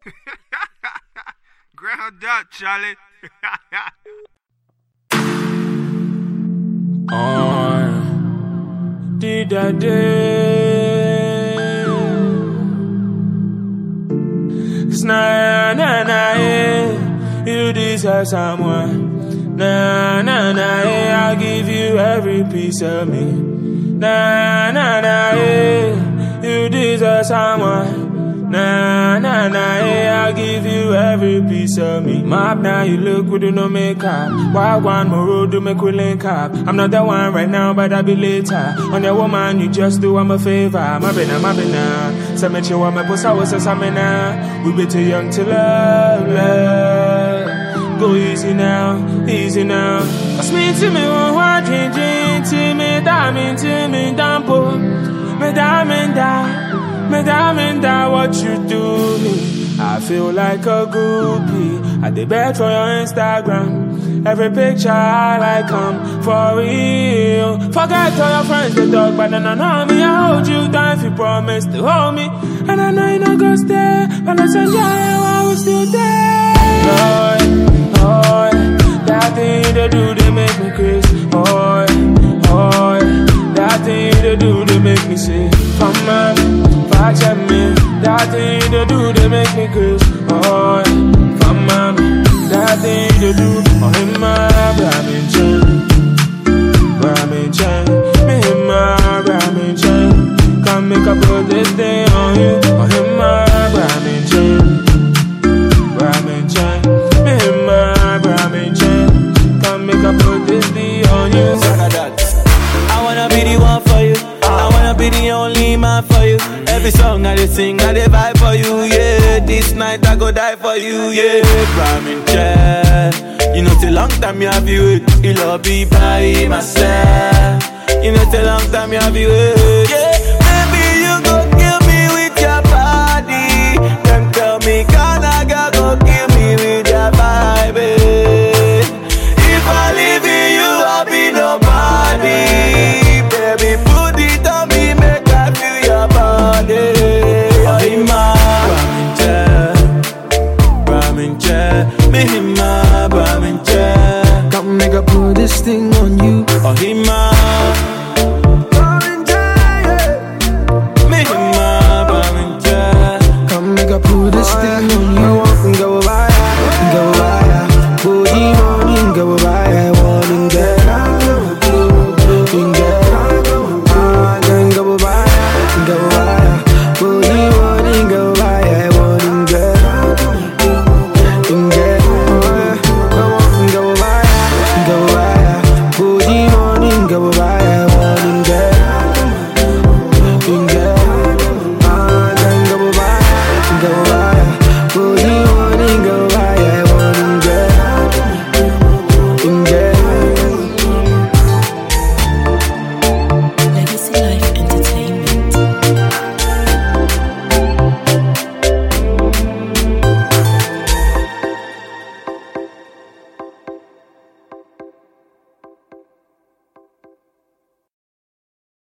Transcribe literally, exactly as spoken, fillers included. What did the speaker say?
Ground up, Charlie. On did I day? Cause nah, nah, nah, yeah. You deserve someone. Nah, nah, nah, yeah. I'll give you every piece of me. Nah, nah, nah, yeah. You deserve someone. Nah, nah, nah, yeah, I'll give you every piece of me. Map now, you look good, no makeup. Why one more road to make we link up? I'm not the one right now, but I'll be later. On your woman, you just do I'm a favor. My bina, my bina. Some met you want my puss, I was a samina. We be too young to love, love. Go easy now, easy now. Speak to me, one word, drink, drink to me, diamond to me, dampo. Me diamond down. Me diamond down what you do me. I feel like a groupie. I did bet for your Instagram. Every picture I like come for real. Forget all your friends they talk, but then I know me. I hold you down if you promise to hold me. And I know you no go stay, but I said yeah, I was still there. Boy, boy, that thing they do they make me crazy. Boy, boy, that thing they do they make me say, come on. Watch at me, that thing they do, they make me crazy. Oh, come on, that thing they do. Oh, him my ramen chain, ramen chain, me him my ramen chain. Come make up put this thing on you. Oh, him my ramen chain, ramen chain, me him my ramen chain. Come make up put this thing on you. I wanna be the one for you. I wanna be the only man for you. Every song I dey sing, I dey vibe for you, yeah. This night I go die for you, yeah. Ramen chair. You know it's a long time you have you wait. It'll be by myself. You know it's a long time you have you wait, yeah. Baby you go kill me with your body. Them tell me Ghana girl go kill me with your vibe, eh. If I leave you, I'll be nobody. Baby put it on me, make I feel your body. Oh, my ramen chair, ramen chair, me my ramen chair. Come make I put this thing on you. Oh, my ramen chair, me my ramen chair. Come make I put this thing on you. Go by